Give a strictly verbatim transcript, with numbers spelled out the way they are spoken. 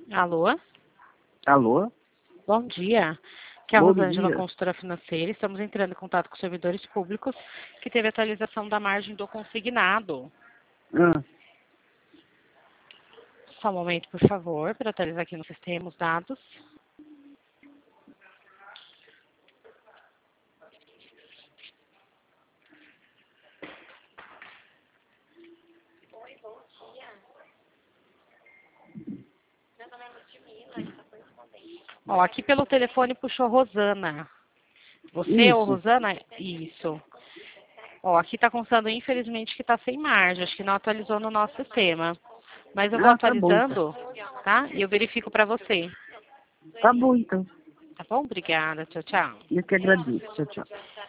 Alô? Alô? Bom dia. Aqui é a Bom Rosângela, dia. consultora financeira. Estamos entrando em contato com servidores públicos que teve atualização da margem do consignado. Ah, Só um momento, por favor, para atualizar aqui no sistema os dados. Ó, aqui pelo telefone puxou Rosana. Você ou isso. Rosana? Isso. Ó, aqui está constando, infelizmente, que está sem margem. Acho que não atualizou no nosso sistema. Mas eu vou Ah, tá bom então. atualizando, tá? E eu verifico para você. Tá bom então. Tá bom? Obrigada. Tchau, tchau. Eu que agradeço. Tchau, tchau.